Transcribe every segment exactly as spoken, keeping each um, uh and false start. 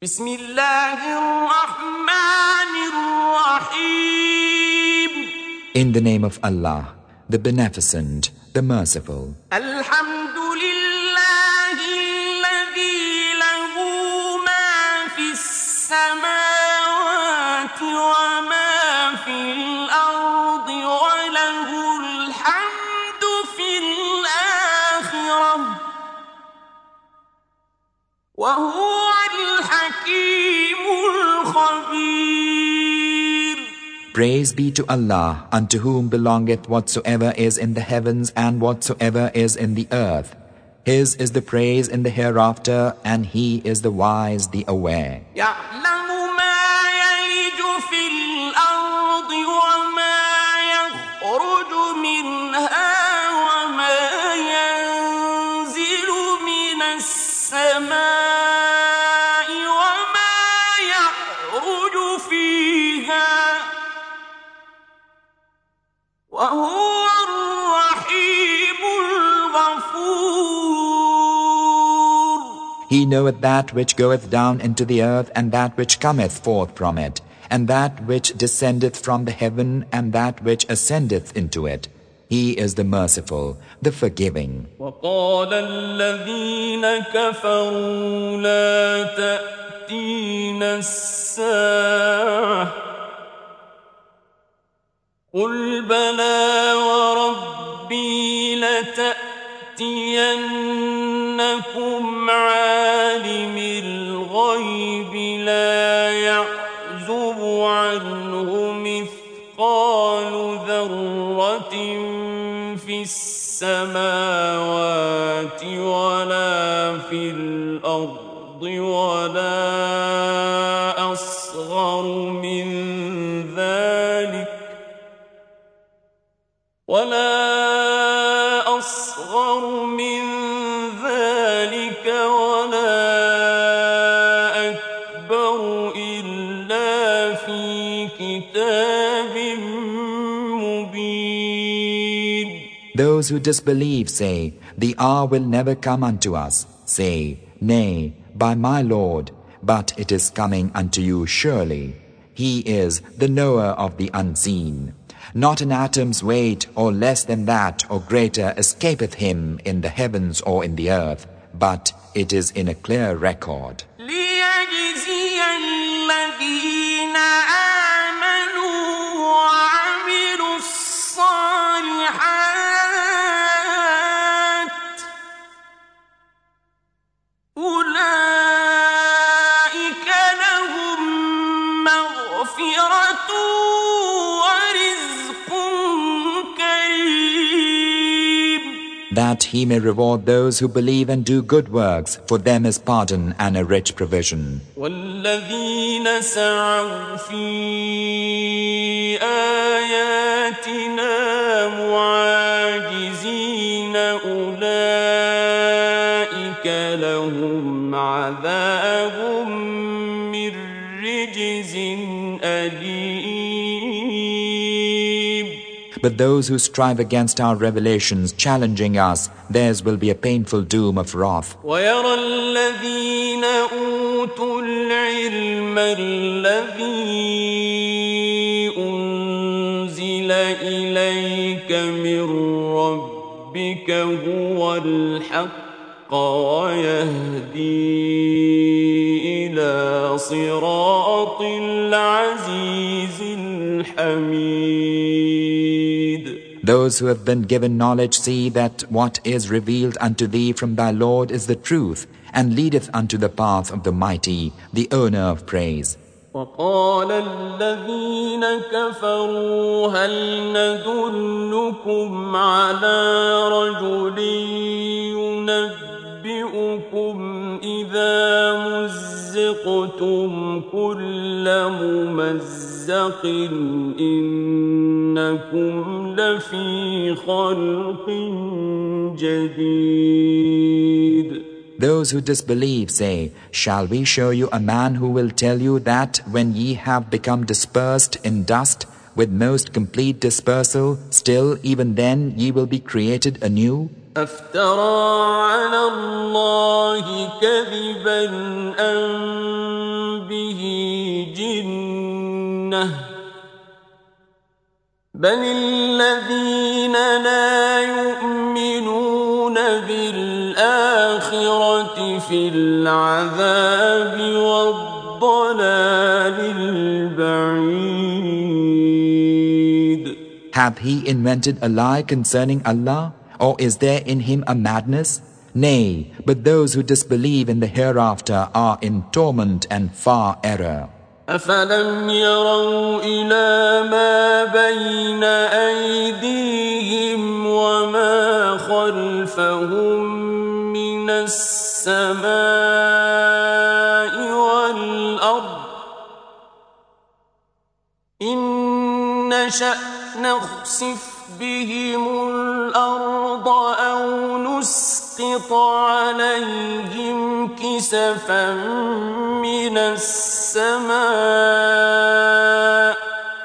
بسم الله الرحمن الرحيم. In the name of Allah, the Beneficent, the Merciful. الحمد لله الذي له ما في السماوات وما في الأرض وله الحمد في الآخرة وهو الحكيم الخبير. Praise be to Allah, unto whom belongeth whatsoever is in the heavens and whatsoever is in the earth. His is the praise in the hereafter, and He is the wise, the aware. يعلم ما يلج في الأرض وما يخرج منها وما ينزل من السماء وما يعرج فيها وهو الرحيم الغفور. He knoweth that which goeth down into the earth, and that which cometh forth from it, and that which descendeth from the heaven, and that which ascendeth into it. He is the merciful, the forgiving. وقال الذين كفروا لا تأتينا الساعة قل بلى وربي لتأتينكم عالم الغيب لا يعزب عنه مثقال ذرة في السماوات ولا في الأرض ولا أصغر من ذلك ولا أصغر من ذلك ولا أكبر إلا في كتاب مبين. Those who disbelieve say, the hour will never come unto us. Say, nay, by my Lord, but it is coming unto you surely. He is the knower of the unseen. Not an atom's weight or less than that or greater escapeth him in the heavens or in the earth, but it is in a clear record. ليجزي الذين آمنوا وعملوا الصالحات أولئك لهم مغفرة that he may reward those who believe and do good works. For them is pardon and a rich provision. وَالَّذِينَ سَعَوْا فِي آيَاتِنَا مُعَاجِزِينَ أُولَئِكَ لَهُمْ عَذَابٌ مِّن رِّجْزٍ أَلِيمٌ. But those who strive against our revelations, challenging us, theirs will be a painful doom of wrath. وَيَرَى الَّذِينَ أُوتُوا الْعِلْمَ الَّذِي أُنزِلَ إِلَيْكَ مِن رَّبِّكَ هُوَ الْحَقُّ وَيَهْدِي إِلَى صِرَاطِ الْعَزِيزِ الْحَمِيدِ. Those who have been given knowledge see that what is revealed unto thee from thy Lord is the truth, and leadeth unto the path of the mighty, the owner of praise. وقال الذين كفروا هل ندلكم على رجل ينبئكم إذا مزقتم كل ممزق إنكم لفي خلق جديد. Those who disbelieve say, shall we show you a man who will tell you that when ye have become dispersed in dust with most complete dispersal, still even then ye will be created anew? أفترى على الله كذبا أم به جنة بل الذين لا يؤمنون بالآخرة في العذاب والضلال البعيد. Hath he invented a lie concerning Allah, or is there in him a madness? Nay, but those who disbelieve in the hereafter are in torment and far error. أفلم يروا إلى ما بين أيديهم وما خلفهم من السماء والأرض إن نشأ نخسف بهم الأرض أو نسقط عليهم كسفا من السماء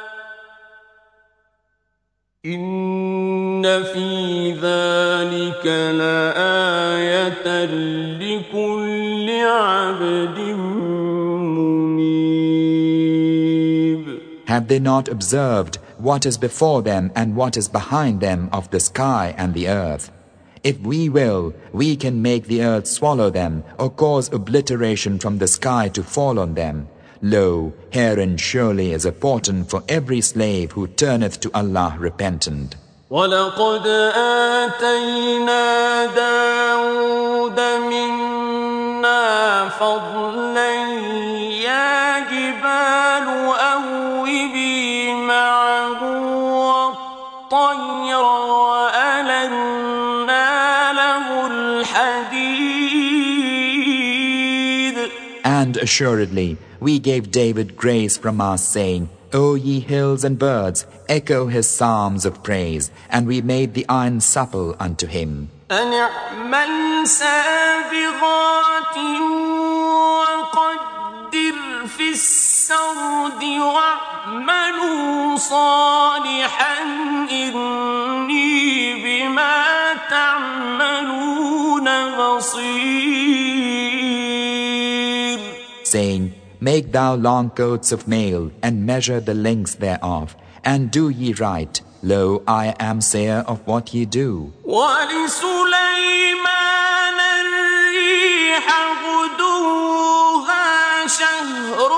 إن في ذلك لآية لكل عبد منيب. Have they not observed what is before them and what is behind them of the sky and the earth? If we will, we can make the earth swallow them or cause obliteration from the sky to fall on them. Lo, herein surely is a portent for every slave who turneth to Allah repentant. وَلَقَدْ آتَيْنَا دَاوُودَ مِنَّا فَضْلًا يَا جِبَالُ أَوِّبِي مَعَهُ وَالطَّيْرَ وَأَلَنَّا لَهُ الْحَدِيدَ. And assuredly, we gave David grace from us, saying, O ye hills and birds, echo his psalms of praise, and we made the iron supple unto him. أَنِ اعْمَلْ سَابِغَاتٍ وَقَدِّرْ فِي السَّرْدِ وَاعْمَلُوا صَالِحًا إِنِّي بِمَا تَعْمَلُونَ بَصِيرٌ. Saying, Make thou long coats of mail, and measure the lengths thereof, and do ye right. Lo, I am sayer of what ye do. وَلِسُلَيْمَانَ الرِّيحَ غُدُوُّهَا شَهْرٌ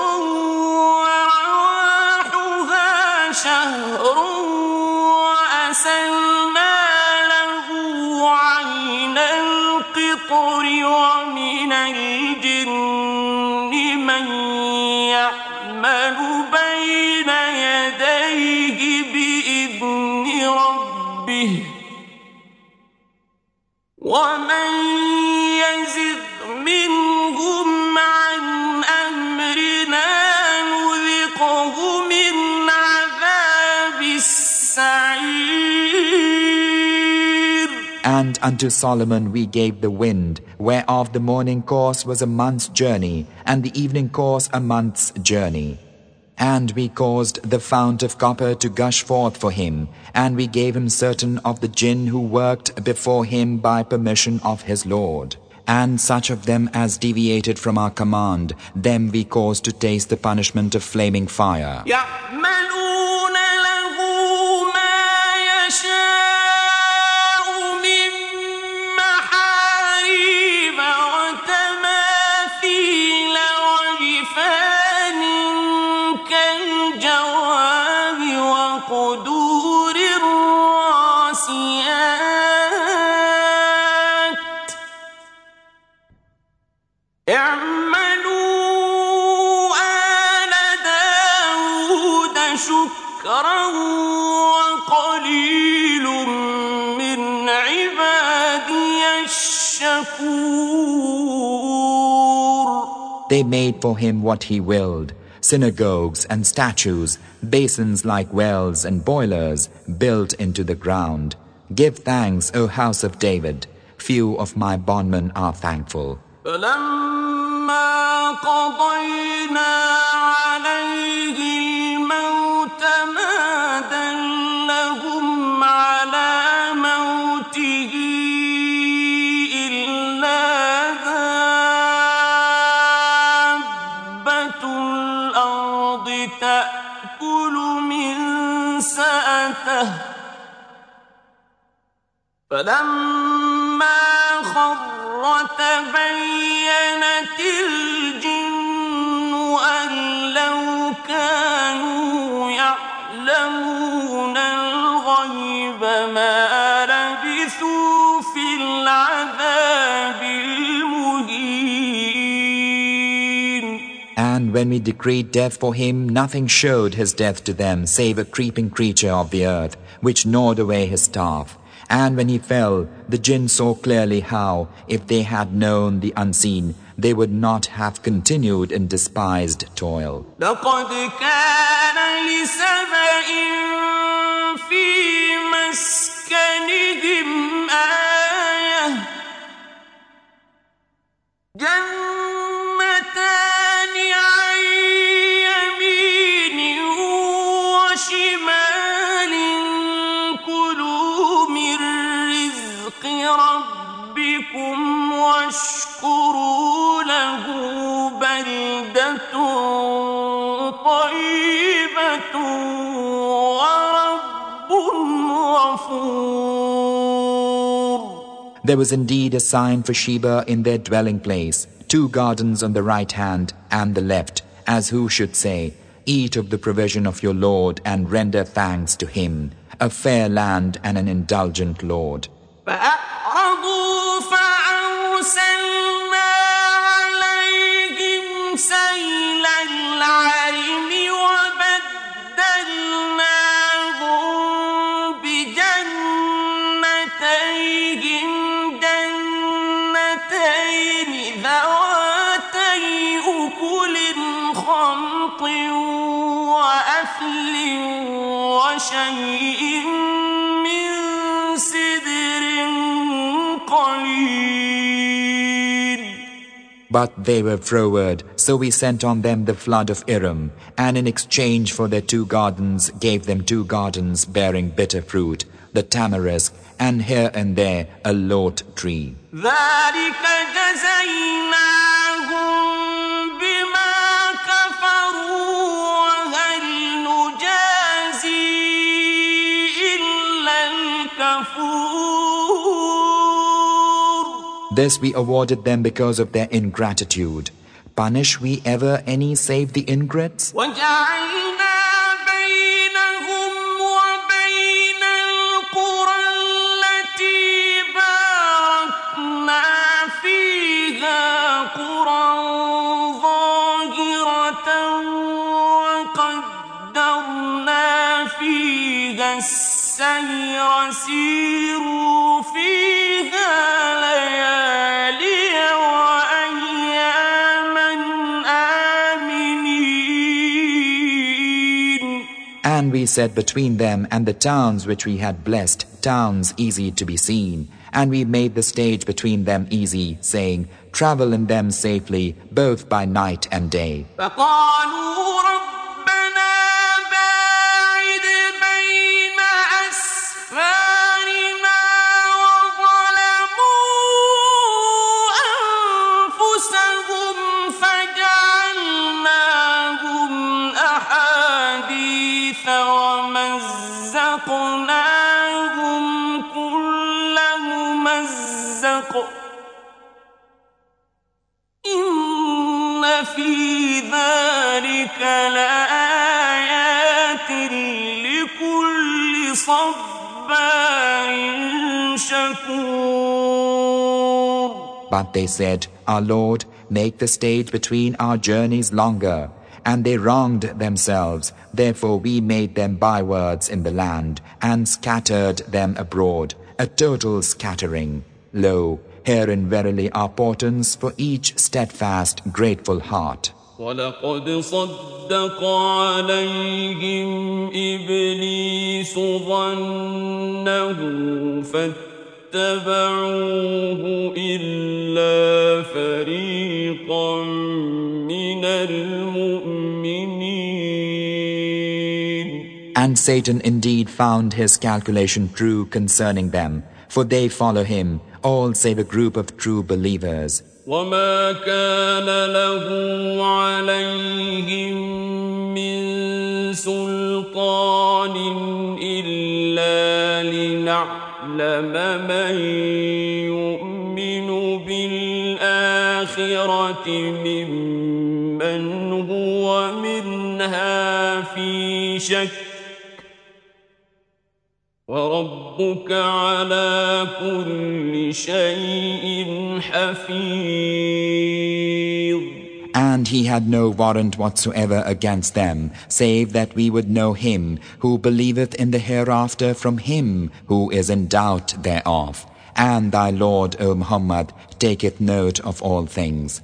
وَرَوَاحُهَا شَهْرٌ وَأَسَلْنَا لَهُ عَيْنَ الْقِطْرِ وَمِنَ الْجِنِّ مَن يَعْمَلُ بَيْنَ يَدَيْهِ بِإِذْنِ رَبِّهِ وَمَن يَزِغْ مِنْهُمْ عَنْ أَمْرِنَا نُذِقْهُ مِنْ عَذَابِ السَّعِيرِ. And unto Solomon we gave the wind, whereof the morning course was a month's journey, and the evening course a month's journey. And we caused the fount of copper to gush forth for him, and we gave him certain of the jinn who worked before him by permission of his Lord. And such of them as deviated from our command, them we caused to taste the punishment of flaming fire. يَعْمَلُونَ لَهُ مَا يَشَاءُ مِن مَّحَارِيبَ وَتَمَاثِيلَ وَجِفَانٍ كَالْجَوَابِ وَقُدُورٍ رَّاسِيَاتٍ. اعْمَلُوا آلَ دَاوُودَ شُكْرًا وَقَلِيلٌ مِّنْ عِبَادِيَ الشَّكُورُ. They made for him what he willed, synagogues and statues, basins like wells and boilers built into the ground. Give thanks, O house of David. Few of my bondmen are thankful. فَلَمَّا قَضَيْنَا عَلَيْهِ الْمَوْتَ مَا دَلَّهُمْ عَلَى مَوْتِهِ إِلَّا دَابَّةُ تأكل من سأته فلما خر تبينت الجن أن لو كانوا يعلمون الغيب ما لبثوا في العذاب المهين. And when we decreed death for him, nothing showed his death to them save a creeping creature of the earth, which gnawed away his staff. And when he fell, the jinn saw clearly how, if they had known the unseen, they would not have continued in despised toil. لقد كان لسبإ في مسكنهم آية جنتان عن يمين وشمال كلوا من رزق ربكم واشكروا له بلدة طيبة ورب غفور. There was indeed a sign for Sheba in their dwelling place, two gardens on the right hand and the left, as who should say, eat of the provision of your Lord and render thanks to him, a fair land and an indulgent Lord. فأعرضوا فأرسلنا عليهم سيل العرم وبدلناهم بجنتيهم جنتين ذواتي أكل خمط وأثل وشيء من سدر قليل. But they were froward, so we sent on them the flood of Iram, and in exchange for their two gardens gave them two gardens bearing bitter fruit, the tamarisk, and here and there a lot tree. ذلك جزيناهم بما كفروا وهل نجازي إلا الكفور. This we awarded them because of their ingratitude. Punish we ever any save the ingrates? وجعلنا بينهم وبين القرى التي باركنا فيها قرى ظاهرة وقدرنا فيها السير سيروا فيها ليالي وأياما آمنين. And we said between them and the towns which we had blessed, towns easy to be seen. And we made the stage between them easy, saying, travel in them safely, both by night and day. فقالوا ربنا باعد بين أسفارنا وظلموا أنفسهم فجعلناهم أحاديث ومزقناهم كل ممزق إن في ذلك لآيات لكل صبار شكور. But they said, our Lord, make the stage between our journeys longer. And they wronged themselves, therefore we made them bywords in the land, and scattered them abroad, a total scattering. Lo, herein verily are portents for each steadfast, grateful heart. وَلَقَدْ صَدَّقَ عَلَيْهِمْ إِبْلِيسُ ظَنَّهُ فَاتَّبَعُوهُ إِلَّا فَرِيقًا مِنَ الْمُؤْمِنِينَ. And Satan indeed found his calculation true concerning them, for they follow him, all save a group of true believers. وَمَا كَانَ لَهُ عَلَيْهِمْ مِنْ جهنم من يؤمن بالآخرة ممن هو منها في شك وربك على كل شيء حفيظ. And he had no warrant whatsoever against them, save that we would know him who believeth in the hereafter from him who is in doubt thereof. And thy Lord, O Muhammad, taketh note of all things.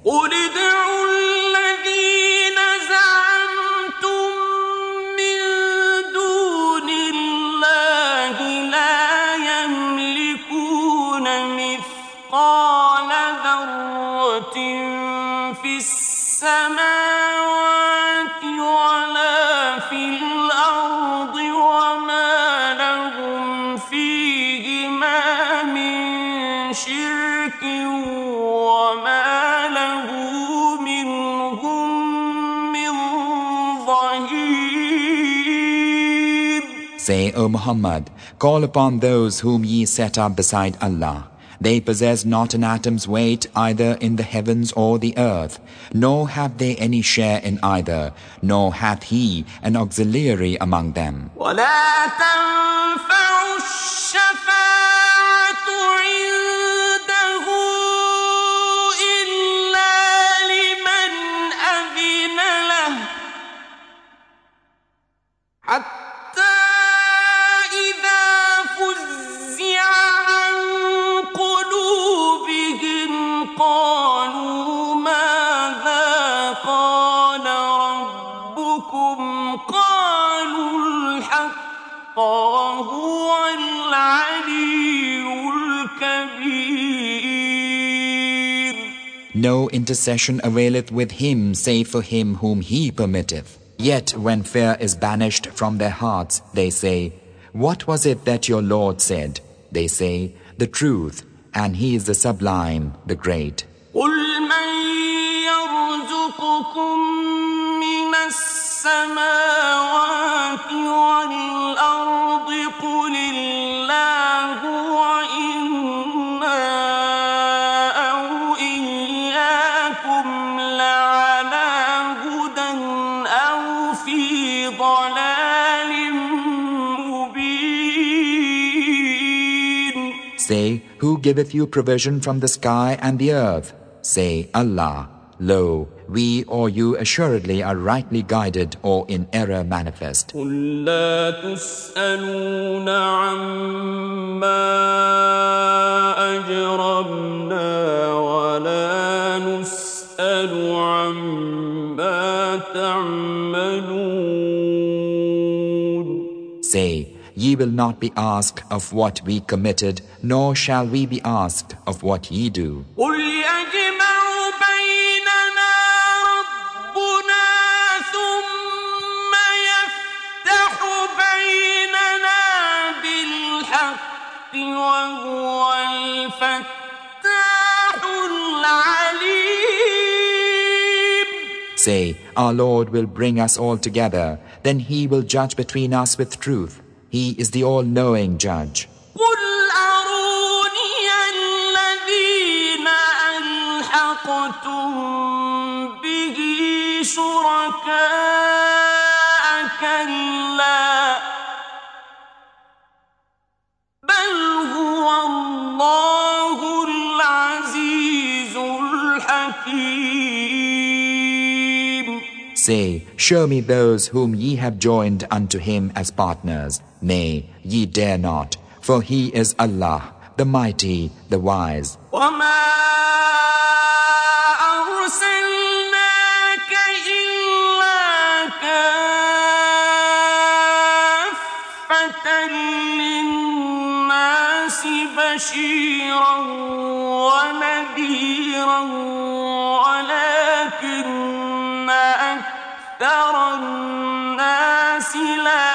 السماوات ولا في الأرض وما لهم فيهما من شرك وما له منهم من ظهير. Say, O Muhammad, call upon those whom ye set up beside Allah. They possess not an atom's weight either in the heavens or the earth, nor have they any share in either, nor hath he an auxiliary among them. وَلَا تَنْفَعُ الشَّفَاعَةُ عِنْدَهُ إِلَّا لِمَنْ أَذِنَ لَهُ حَتَّى إِذَا فُزِّعَ قالوا ماذا قال ربكم قالوا الحق وهو العلي الكبير. No intercession availeth with him save for him whom he permitteth. Yet when fear is banished from their hearts, they say, what was it that your Lord said? They say, the truth. And he is the sublime, the great. قُلْ مَنْ يَرْزُقُكُم مِّنَ السَّمَاوَاتِ وَالْأَرْضِ قُلِ اللَّهُ وَإِنَّا أَوْ إِيَّاكُمْ لَعَلَى هُدًى أَوْ فِي ضَلَالٍ مُّبِينٍ. Say, who giveth you provision from the sky and the earth? Say, Allah. Lo, we or you assuredly are rightly guided or in error manifest. قُل لَّا تُسْأَلُونَ عَمَّا أَجْرَمْنَا وَلَا نُسْأَلُ عَمَّا تَعْمَلُونَ. Say, ye will not be asked of what we committed, nor shall we be asked of what ye do. Say, our Lord will bring us all together, then he will judge between us with truth. He is the all-knowing judge. قُلْ أَرُونِيَ الَّذِينَ أَلْحَقْتُمْ بِهِ شُرَكَاءَ كَلَّا بَلْ هُوَ اللَّهُ الْعَزِيزُ الْحَكِيمُ. Say, show me those whom ye have joined unto him as partners. Nay, ye dare not, for he is Allah, the mighty, the wise. وَمَا أَرْسَلْنَاكَ إِلَّا كَافَّةً لِلنَّاسِ بَشِيرًا وَنَذِيرًا وَلَكِنَّ أَكْثَرَ النَّاسِ لَا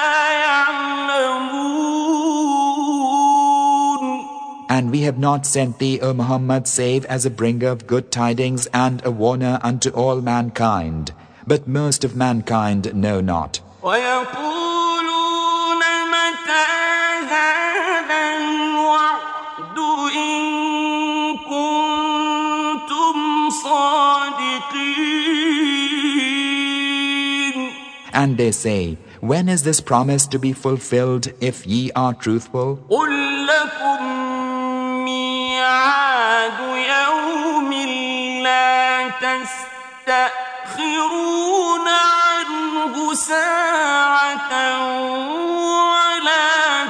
يَعْلَمُونَ. And we have not sent thee, O Muhammad, save as a bringer of good tidings and a warner unto all mankind. But most of mankind know not. وَيَقُولُونَ مَتَى هَذَا الْوَعْدُ And they say, when is this promise to be fulfilled if ye are truthful? قل لكم ميعاد يوم لا تستأخرون عنه ساعة ولا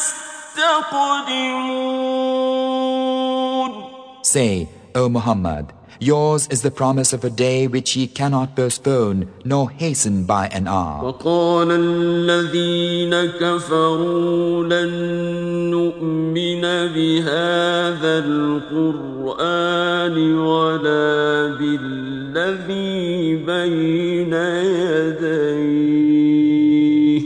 تستقدمون. Say, O Muhammad, yours is the promise of a day which ye cannot postpone nor hasten by an hour. وقال الذين كفروا لن نؤمن بهذا القرآن ولا بالذي بين يديه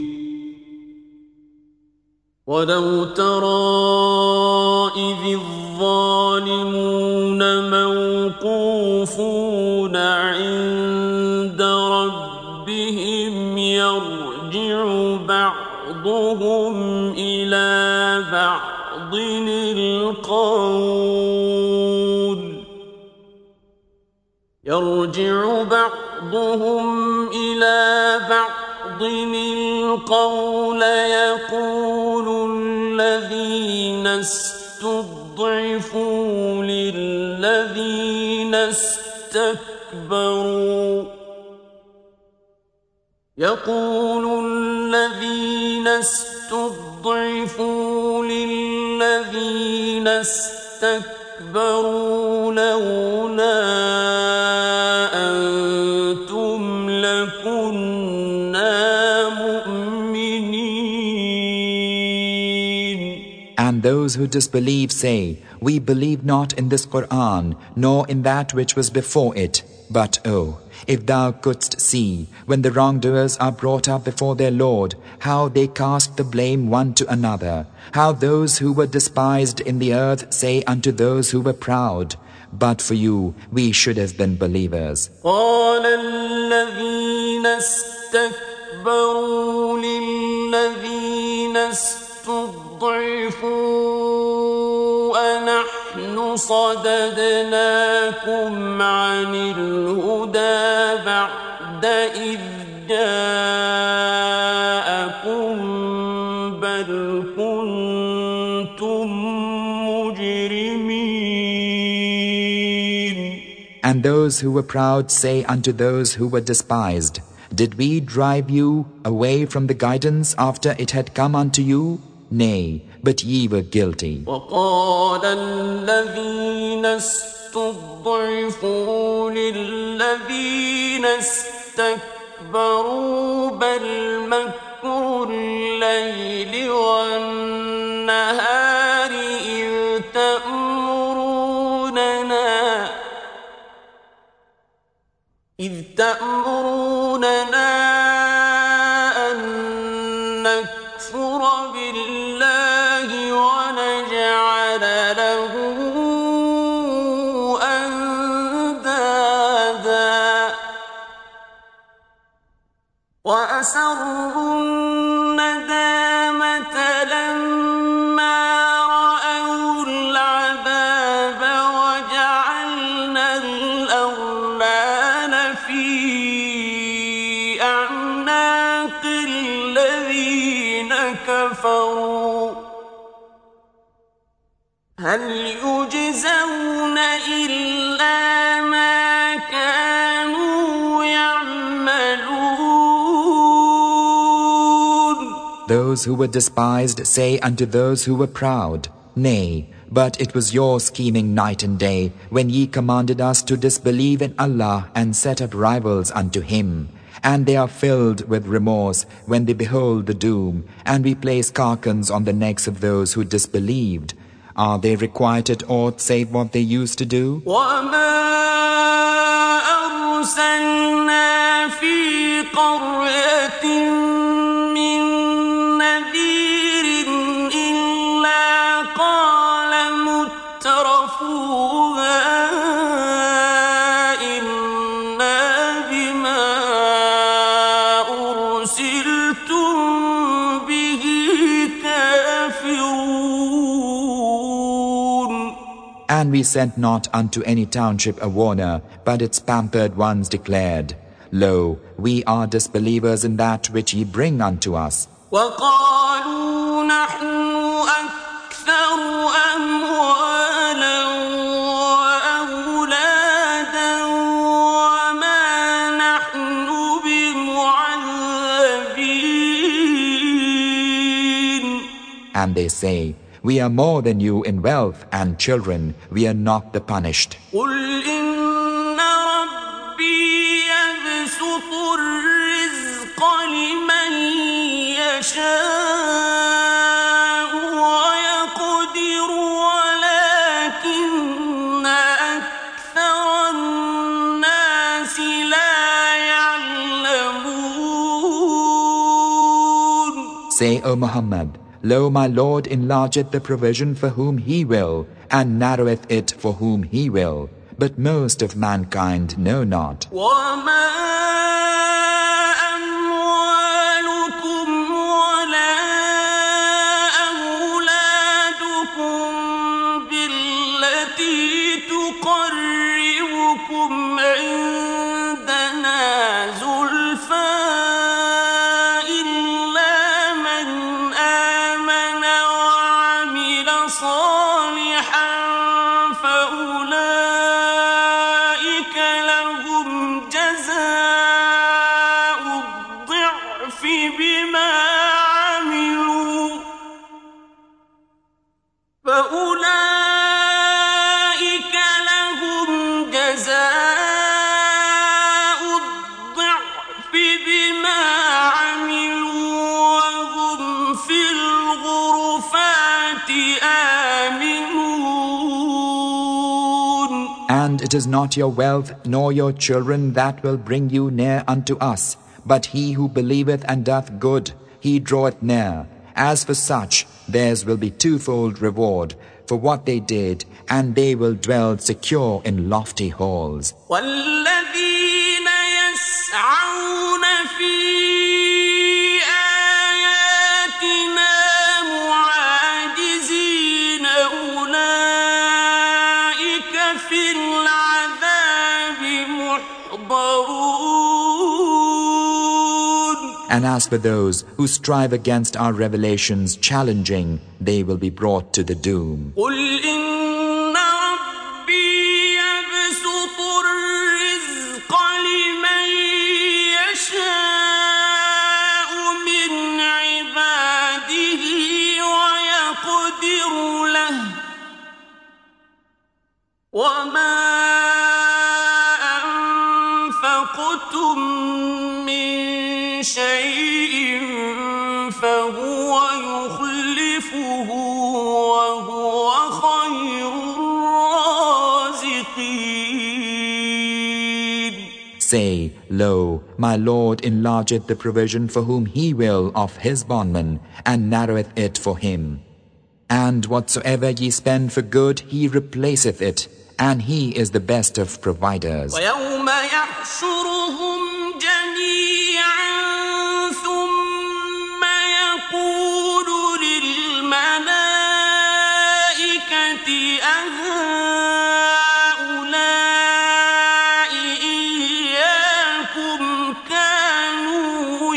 ولو ترى إذ الظالمون موقوفون عند ربهم يرجع بعضهم إلى بعض القول يرجع بعضهم إلى بعض القول يقول الذين استضعفوا للذين استكبروا يقول الذين استضعفوا للذين استكبروا لولا أنتم لكنا مؤمنين. And those who disbelieve say, we believe not in this Qur'an, nor in that which was before it. But, oh, if thou couldst see, when the wrongdoers are brought up before their Lord, how they cast the blame one to another, how those who were despised in the earth say unto those who were proud, but for you we should have been believers. قال الذين استكبروا للذين استضعفوا أنحن صددناكم عن الهدى بعد إذ جاءكم بل كنتم مجرمين. And those who were proud say unto those who were despised, did we drive you away from the guidance after it had come unto you? Nay, but ye were guilty. وقال الذين استضعفوا للذين استكبروا بل مكر الليل والنهار إذ تأمروننا إذ تأمروننا أن نكفر بالله ونجعل له أندادا وأسروا الندامة لما رأوا العذاب وجعلنا الأغلال في أعناق الذين كفروا هل يجزون إلا ما كانوا يعملون. Those who were despised say unto those who were proud, nay, but it was your scheming night and day when ye commanded us to disbelieve in Allah and set up rivals unto Him. And they are filled with remorse when they behold the doom, and we place carcans on the necks of those who disbelieved. Are they requited aught save what they used to do? وما أرسلنا في قرية من نذير إلا قال مترفوها إنا بما أرسلتم به كافرون. And we sent not unto any township a warner, but its pampered ones declared, Lo, we are disbelievers in that which ye bring unto us. وقالوا نحن أكثر أموالا وأولادا وما نحن بمعذبين. And they say, we are more than you in wealth and children, we are not the punished. قل إن ربي يبسط الرزق لمن يشاء ويقدر ولكن أكثر الناس لا يعلمون. Say, O Muhammad, Lo, my Lord enlargeth the provision for whom He will, and narroweth it for whom He will. But most of mankind know not. And it is not your wealth nor your children that will bring you near unto us, but he who believeth and doth good, he draweth near. As for such, theirs will be twofold reward for what they did, and they will dwell secure in lofty halls. وَالَّذِينَ يَسْعَوْنَ فِي And as for those who strive against our revelations, challenging, they will be brought to the doom. شيء فهو يخلفه وهو خير الرازقين. Say, Lo, my Lord enlargeth the provision for whom He will of His bondmen, and narroweth it for him. And whatsoever ye spend for good, He replaceth it, and He is the best of providers. ويوم يحشرهم جميعا ثم يقول للملائكة أهؤلاء إياكم كانوا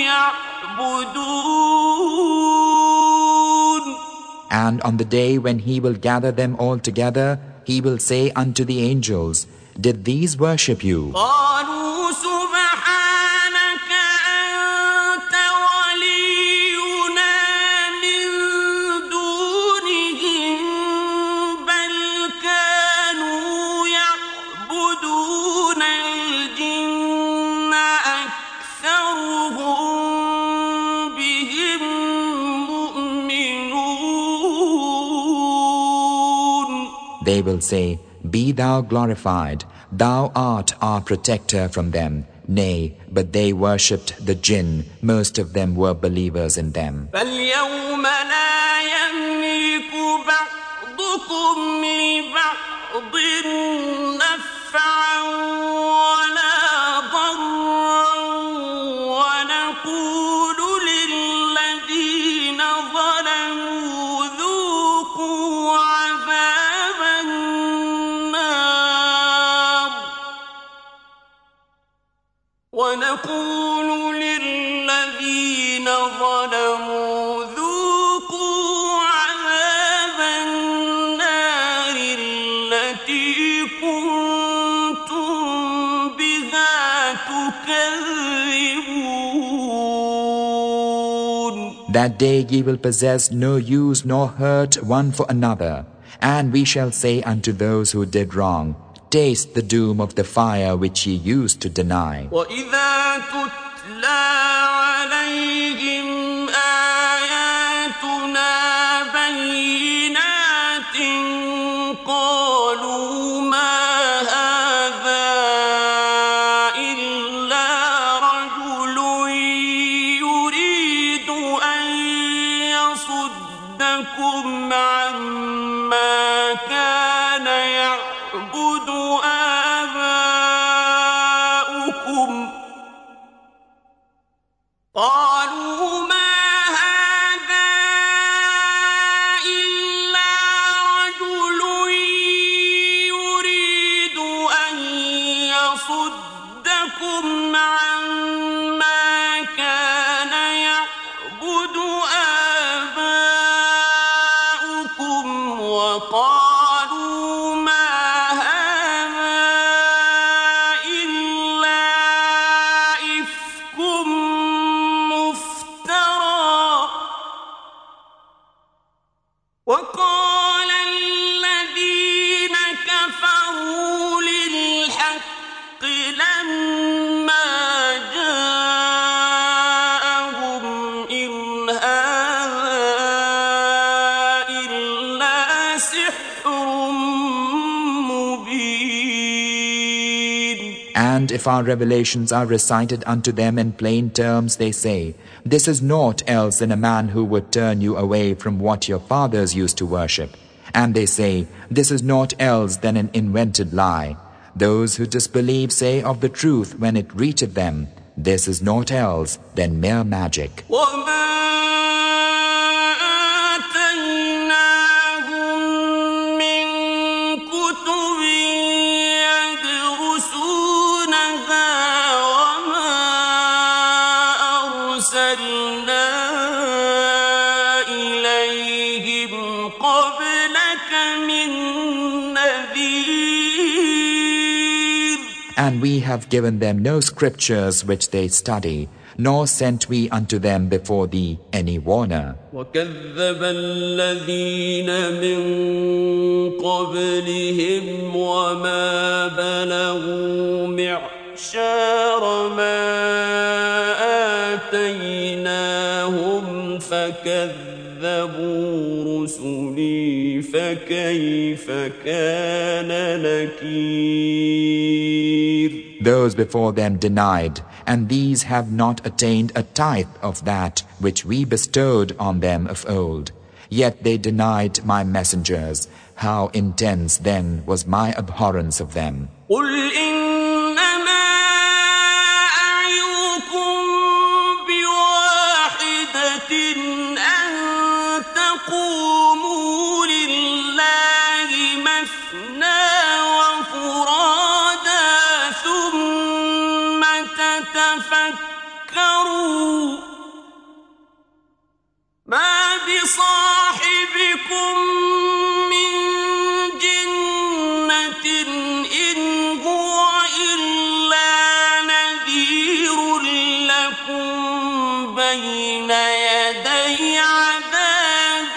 يعبدون. And on the day when He will gather them all together, He will say unto the angels, Did these worship you? قالوا سبحانك أنت ولينا من دونهم بل كانوا يعبدون الجن أكثرهم بهم مؤمنون. They will say, Be thou glorified, thou art our protector from them. Nay, but they worshipped the jinn, most of them were believers in them. فَالْيَوْمَ لَا يَمْلِكُ بَعْضُكُمْ لِبَعْضٍ نَفْعًا وَلَا ضَرًّا وَنَقُولُ لِلَّذِينَ ظَلَمُوا ذُوقُوا عَذَابَ النَّارِ ونقول نقول للذين ظلموا ذوقوا عذاب النار التي كنتم بها تكذبون. That day ye will possess no use nor hurt one for another. And we shall say unto those who did wrong, taste the doom of the fire which ye used to deny. وَإِذَا تُتْلَى عَلَيْهِمْ آيَاتُنَا بَيِّنَاتٍ قَالُوا مَا هَذَا إِلَّا رَجُلٌ يُرِيدُ أَن يَصُدَّكُمْ عَمَّا كَانَ يَعْبُدُ آبَاؤُكُمْ قَالُوا مَا هَذَا إِلَّا رَجُلٌ يُرِيدُ أَن يَصُدَّكُمْ عَمَّا كَانَ يَعْبُدُ آبَاؤُكُمْ وَقَالُوا مَا هَذَا إِلَّا إِفْكٌ مُفْتَرًى وَقَالَ الَّذِينَ كَفَرُوا لِلْحَقِّ لَمَّا جَاءَهُمْ إِنْ هَذَا إِلَّا سِحْرٌ مُبِينٌ. And if our revelations are recited unto them in plain terms, they say, this is naught else than a man who would turn you away from what your fathers used to worship. And they say, this is naught else than an invented lie. Those who disbelieve say of the truth when it reacheth them, this is naught else than mere magic. وَمَا آتَيْنَاهُم مِّن كُتُبٍ يَدْرُسُونَهَا وَمَا أَرْسَلْنَا إِلَيْهِمْ قَبْلَكَ مِن نَّذِيرٍ. And we have given them no scriptures which they study, nor sent we unto them before thee any warner. وَكَذَّبَ الَّذِينَ مِن قَبْلِهِمْ وَمَا بَلَغُوا مِعْشَارَ مَا آتَيْنَاهُمْ فَكَذَّبُوا رُسُلِي فَكَيْفَ كَانَ نَكِيرِ. Those before them denied, and these have not attained a tithe of that which we bestowed on them of old. Yet they denied my messengers. How intense then was my abhorrence of them. قُلْ إِنَّمَا أَعِظُكُم بِوَاحِدَةٍ أَن تَقُومُوا لِلَّهِ مَثْنَىٰ وَفُرَادَىٰ ثُمَّ تَتَفَكَّرُوا مَا بِصَاحِبِكُم مِّن جِنَّةٍ إِنْ هُوَ إِلَّا نَذِيرٌ لَّكُم بَيْنَ يَدَيْ عَذَابٍ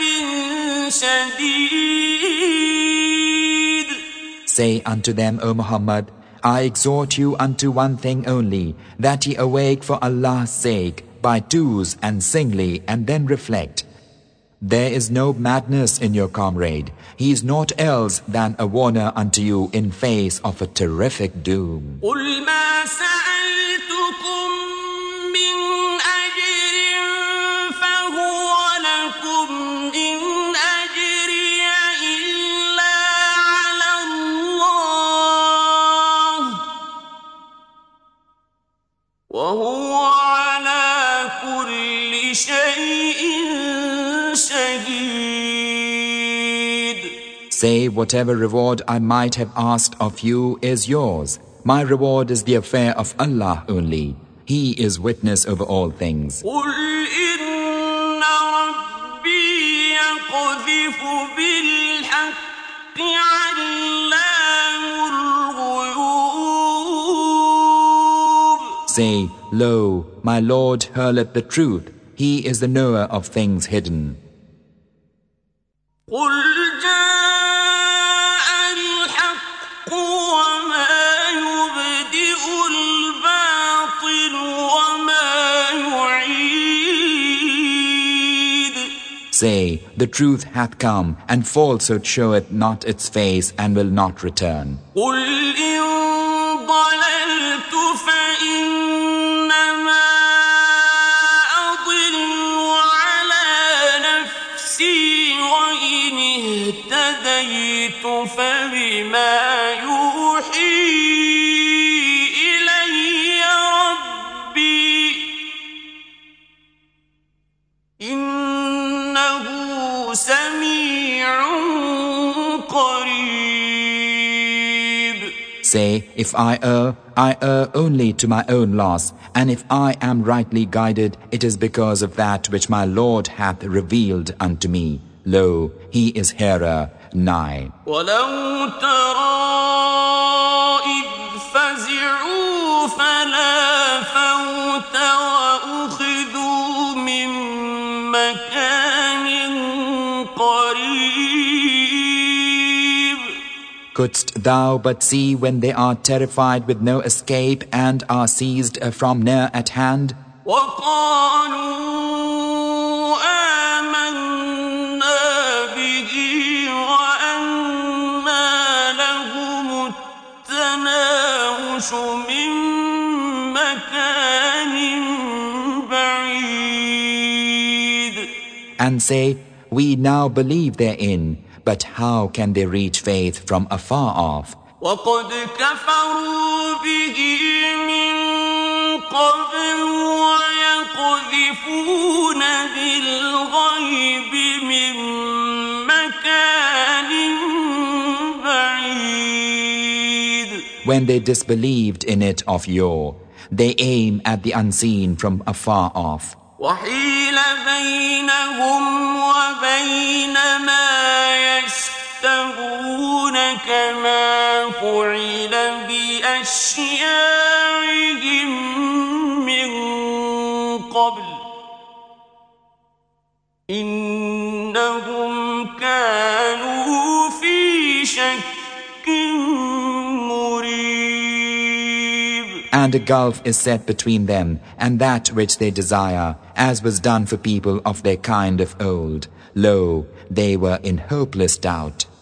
شَدِيدٍ. Say unto them, O Muhammad, I exhort you unto one thing only, that ye awake for Allah's sake, by twos and singly, and then reflect. There is no madness in your comrade. He is naught else than a warner unto you in face of a terrific doom. قُلْ مَا سَأَلْتُكُم مِّنْ أَجْرٍ فَهُوَ لَكُمْ إِنْ أَجْرِيَ إِلَّا عَلَى اللَّهِ وَهُوَ عَلَى كُلِّ شَيْءٍ شَهِيدٌ. Say, whatever reward I might have asked of you is yours. My reward is the affair of Allah only. He is witness over all things. قل إن ربي يقذف بالحق علام الغيوب. Say, Lo, my Lord hurleth the truth. He is the knower of things hidden. قل جاء الحق وما يبدئ الباطل وما يعيد. Say, the truth hath come, and falsehood showeth not its face, and will not return. قل إن ضللت فإنما أضل على نفسي وإن اهتديت فبما يوحي إلي ربي إنه سميع قريب. Say, if I err, I err only to my own loss, and if I am rightly guided, it is because of that which my Lord hath revealed unto me. Lo, He is hearer, nigh. ولو ترى إذ فزعوا فلا فوت وأخذوا من مكان قريب. Couldst thou but see when they are terrified with no escape and are seized from near at hand? وقالوا آمنا به وأنى لهم التناوش من مكان بعيد. And say, we now believe therein, but how can they reach faith from afar off? وقد كفروا به من قبل ويقذفون بالغيب من مكان بعيد. When they disbelieved in it of yore, they aim at the unseen from afar off. وحيل بينهم وبين ما يشتهون كما فعل بأشياعهم من قبل إنهم كانوا في شك مريب. And a gulf is set between them and that which they desire, as was done for people of their kind of old. Lo, they were in hopeless doubt.